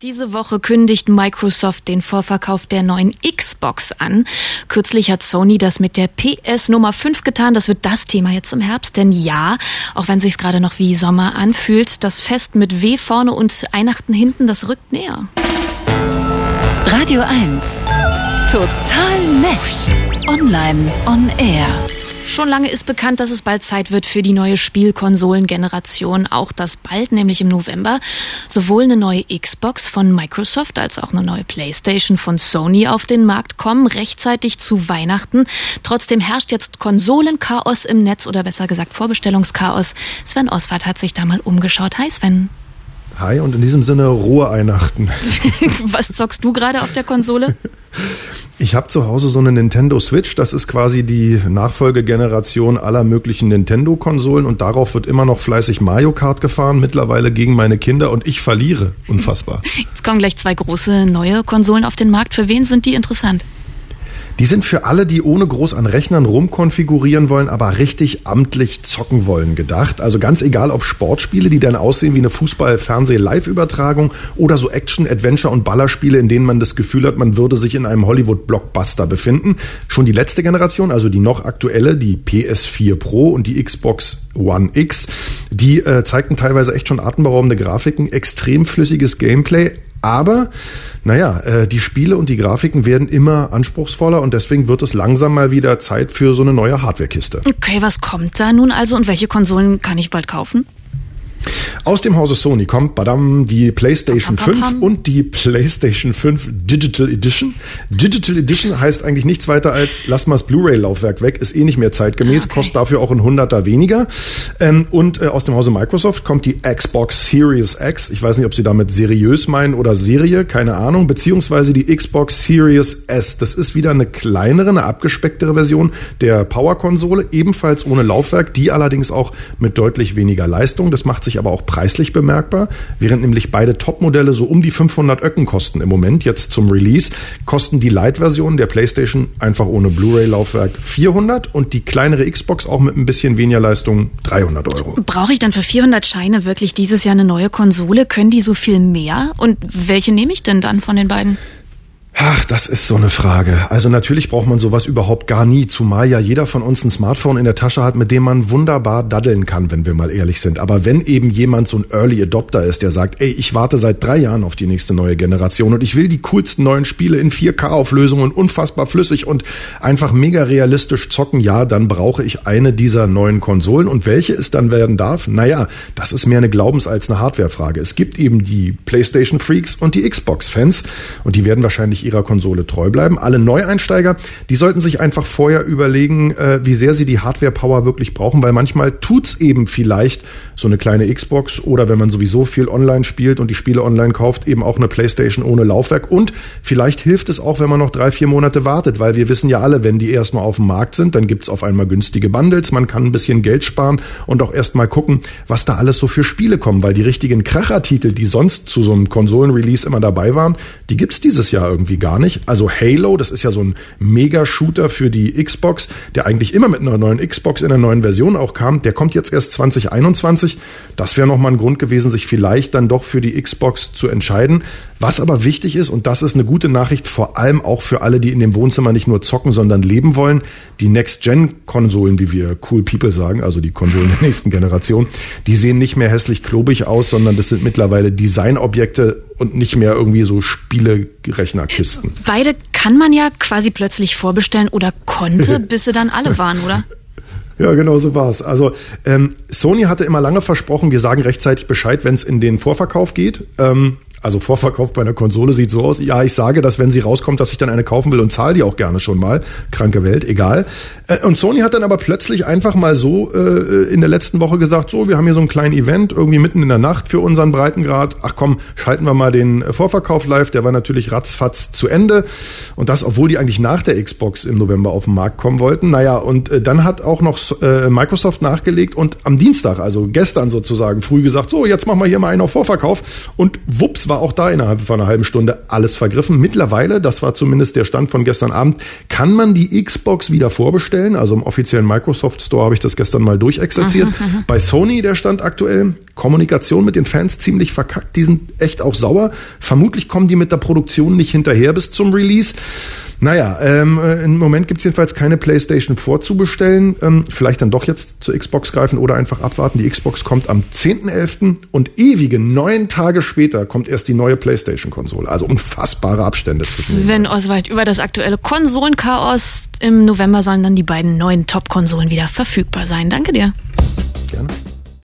Diese Woche kündigt Microsoft den Vorverkauf der neuen Xbox an. Kürzlich hat Sony das mit der PS Nummer 5 getan. Das wird das Thema jetzt im Herbst. Denn ja, auch wenn sich's gerade noch wie Sommer anfühlt, das Fest mit W vorne und Weihnachten hinten, das rückt näher. Radio 1. Total nett. Online on Air. Schon lange ist bekannt, dass es bald Zeit wird für die neue Spielkonsolengeneration. Auch das bald, nämlich im November, sowohl eine neue Xbox von Microsoft als auch eine neue PlayStation von Sony auf den Markt kommen, rechtzeitig zu Weihnachten. Trotzdem herrscht jetzt Konsolenchaos im Netz oder besser gesagt Vorbestellungschaos. Sven Oswald hat sich da mal umgeschaut. Hi Sven. Hi und in diesem Sinne rohe Weihnachten. Was zockst du gerade auf der Konsole? Ich habe zu Hause so eine Nintendo Switch, das ist quasi die Nachfolgegeneration aller möglichen Nintendo-Konsolen und darauf wird immer noch fleißig Mario Kart gefahren, mittlerweile gegen meine Kinder und ich verliere. Unfassbar. Jetzt kommen gleich 2 große neue Konsolen auf den Markt. Für wen sind die interessant? Die sind für alle, die ohne groß an Rechnern rumkonfigurieren wollen, aber richtig amtlich zocken wollen, gedacht. Also ganz egal, ob Sportspiele, die dann aussehen wie eine Fußball-Fernseh-Live-Übertragung oder so Action-, Adventure- und Ballerspiele, in denen man das Gefühl hat, man würde sich in einem Hollywood-Blockbuster befinden. Schon die letzte Generation, also die noch aktuelle, die PS4 Pro und die Xbox One X, die zeigten teilweise echt schon atemberaubende Grafiken, extrem flüssiges Gameplay. Aber, die Spiele und die Grafiken werden immer anspruchsvoller und deswegen wird es langsam mal wieder Zeit für so eine neue Hardwarekiste. Okay, was kommt da nun also und welche Konsolen kann ich bald kaufen? Aus dem Hause Sony kommt die PlayStation 5 und die PlayStation 5 Digital Edition. Digital Edition heißt eigentlich nichts weiter als, lass mal das Blu-ray-Laufwerk weg, ist nicht mehr zeitgemäß, kostet dafür auch ein 100er weniger. Und aus dem Hause Microsoft kommt die Xbox Series X. Ich weiß nicht, ob sie damit seriös meinen oder Serie, keine Ahnung. Beziehungsweise die Xbox Series S. Das ist wieder eine kleinere, eine abgespecktere Version der Power-Konsole, ebenfalls ohne Laufwerk, die allerdings auch mit deutlich weniger Leistung. Das macht sich aber auch preislich bemerkbar, während nämlich beide Top-Modelle so um die 500 Öcken kosten im Moment, jetzt zum Release, kosten die Lite-Version der PlayStation einfach ohne Blu-ray-Laufwerk 400 und die kleinere Xbox auch mit ein bisschen weniger Leistung 300 Euro. Brauche ich dann für 400 Scheine wirklich dieses Jahr eine neue Konsole? Können die so viel mehr? Und welche nehme ich denn dann von den beiden? Ach, das ist so eine Frage. Also natürlich braucht man sowas überhaupt gar nie, zumal ja jeder von uns ein Smartphone in der Tasche hat, mit dem man wunderbar daddeln kann, wenn wir mal ehrlich sind. Aber wenn eben jemand so ein Early Adopter ist, der sagt, ey, ich warte seit 3 Jahren auf die nächste neue Generation und ich will die coolsten neuen Spiele in 4K-Auflösung und unfassbar flüssig und einfach mega realistisch zocken, ja, dann brauche ich eine dieser neuen Konsolen. Und welche es dann werden darf? Das ist mehr eine Glaubens- als eine Hardware-Frage. Es gibt eben die PlayStation-Freaks und die Xbox-Fans und die werden wahrscheinlich ihrer Konsole treu bleiben. Alle Neueinsteiger, die sollten sich einfach vorher überlegen, wie sehr sie die Hardware-Power wirklich brauchen, weil manchmal tut's eben vielleicht so eine kleine Xbox oder wenn man sowieso viel online spielt und die Spiele online kauft, eben auch eine PlayStation ohne Laufwerk und vielleicht hilft es auch, wenn man noch 3-4 Monate wartet, weil wir wissen ja alle, wenn die erstmal auf dem Markt sind, dann gibt's auf einmal günstige Bundles, man kann ein bisschen Geld sparen und auch erstmal gucken, was da alles so für Spiele kommen, weil die richtigen Krachertitel, die sonst zu so einem Konsolen-Release immer dabei waren, die gibt's dieses Jahr irgendwie gar nicht. Also Halo, das ist ja so ein Mega-Shooter für die Xbox, der eigentlich immer mit einer neuen Xbox in einer neuen Version auch kam, der kommt jetzt erst 2021. Das wäre nochmal ein Grund gewesen, sich vielleicht dann doch für die Xbox zu entscheiden. Was aber wichtig ist, und das ist eine gute Nachricht, vor allem auch für alle, die in dem Wohnzimmer nicht nur zocken, sondern leben wollen, die Next-Gen-Konsolen, wie wir Cool People sagen, also die Konsolen der nächsten Generation, die sehen nicht mehr hässlich klobig aus, sondern das sind mittlerweile Designobjekte und nicht mehr irgendwie so Spiele-Rechnerkisten. Beide kann man ja quasi plötzlich vorbestellen oder konnte, bis sie dann alle waren, oder? Ja, genau so war's. Also Sony hatte immer lange versprochen, wir sagen rechtzeitig Bescheid, wenn es in den Vorverkauf geht. Also Vorverkauf bei einer Konsole sieht so aus. Ja, ich sage, dass wenn sie rauskommt, dass ich dann eine kaufen will und zahle die auch gerne schon mal. Kranke Welt, egal. Und Sony hat dann aber plötzlich einfach mal so in der letzten Woche gesagt, so, wir haben hier so einen kleinen Event, irgendwie mitten in der Nacht für unseren Breitengrad. Ach komm, schalten wir mal den Vorverkauf live. Der war natürlich ratzfatz zu Ende. Und das, obwohl die eigentlich nach der Xbox im November auf den Markt kommen wollten. Und dann hat auch noch Microsoft nachgelegt und am Dienstag, also gestern sozusagen, früh gesagt, so, jetzt machen wir hier mal einen auf Vorverkauf. Und wups, war war auch da innerhalb von einer halben Stunde alles vergriffen. Mittlerweile, das war zumindest der Stand von gestern Abend, kann man die Xbox wieder vorbestellen. Also im offiziellen Microsoft Store habe ich das gestern mal durchexerziert. Bei Sony der Stand aktuell, Kommunikation mit den Fans ziemlich verkackt. Die sind echt auch sauer. Vermutlich kommen die mit der Produktion nicht hinterher bis zum Release. Naja, im Moment gibt's jedenfalls keine PlayStation vorzubestellen. Vielleicht dann doch jetzt zur Xbox greifen oder einfach abwarten. Die Xbox kommt am 10.11. und ewige 9 Tage später kommt erst die neue PlayStation-Konsole. Also unfassbare Abstände. Sven Oswald über das aktuelle Konsolenchaos. Im November sollen dann die beiden neuen Top-Konsolen wieder verfügbar sein. Danke dir. Gerne.